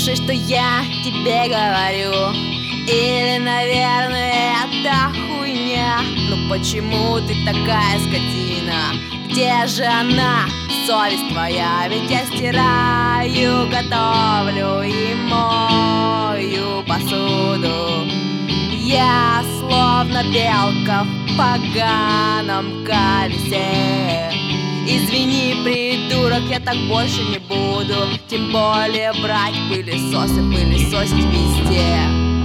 Слушай, что я тебе говорю, или, наверное, это хуйня. Ну почему ты такая скотина? Где же она, совесть твоя? Ведь я стираю, готовлю и мою посуду. Я словно белка в поганом колесе. Извини, придурок, я так больше не буду. Тем более брать пылесос и пылесосить везде.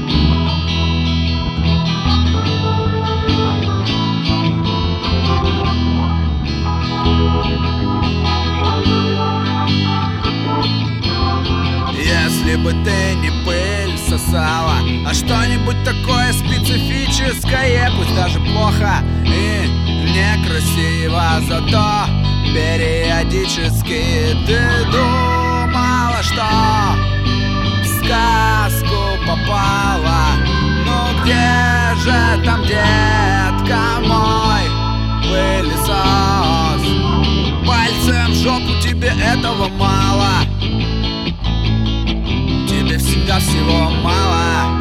Если бы ты не пыль сосала, а что-нибудь такое специфическое, пусть даже плохо и некрасиво, зато периодически ты думала, что в сказку попала. Ну где же там, детка, мой пылесос? Пальцем в жопу, тебе этого мало. Тебе всегда всего мало.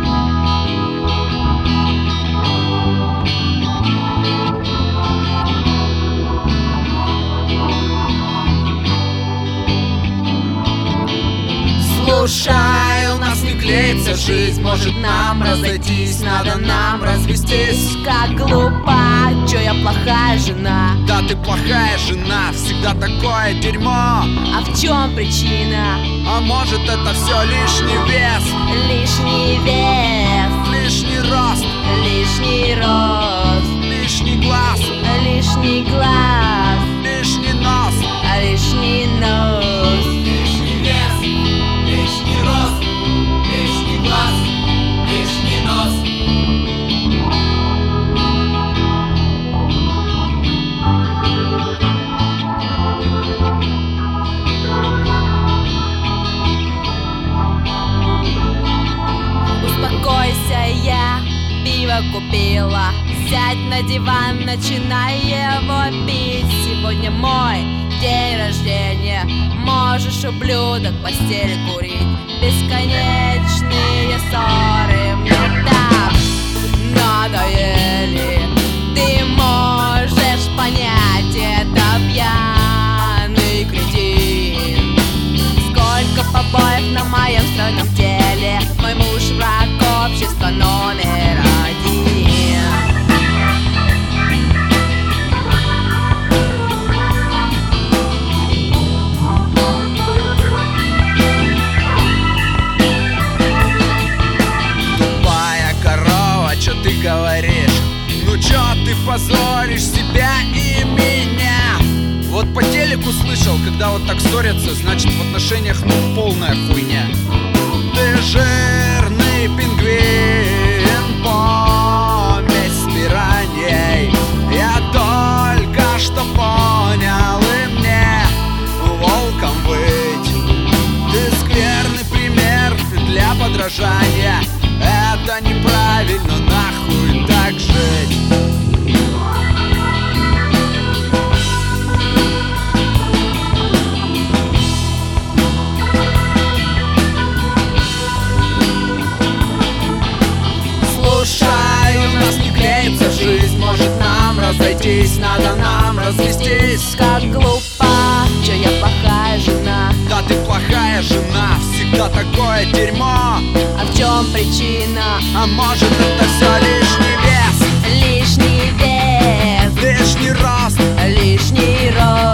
Слушай, у нас не клеится жизнь, может нам разойтись, надо нам развестись. Как глупо, чё я плохая жена? Да ты плохая жена, всегда такое дерьмо. А в чем причина? А может это все лишний вес? Лишний вес, Лишний рост, лишний рост, лишний глаз, лишний глаз, лишний нос, лишний нос. Лишний вес, лишний рост, лишний глаз, лишний нос. Успокойся, я пиво купила. Сядь на диван, начинай его пить. Сегодня мой день рождения. Можешь, ублюдок, в постели курить. Бесконечные ссоры мне так надоели. Ты можешь понять, это пьяный кретин. Сколько побоев на моем стройном теле. Мой муж враг общества номер один. Тупая корова, чё ты говоришь? Ну чё ты позоришь себя и меня? Вот по телеку слышал, когда вот так ссорятся, значит в отношениях ну полная хуйня. Ты жирный пингвин, помесь с пираньей. Я только что понял, и мне волком быть. Ты скверный пример для подражания. Это неправильно, нахуй так жить. Слушай, у нас не клеится жизнь, может нам разойтись, надо нам развестись. Как глупо, чё я плохая жена? Да ты плохая жена, всегда такое дерьмо. А в чем причина? А может это все лишний вес? Лишний вес, Лишний рост, лишний рост,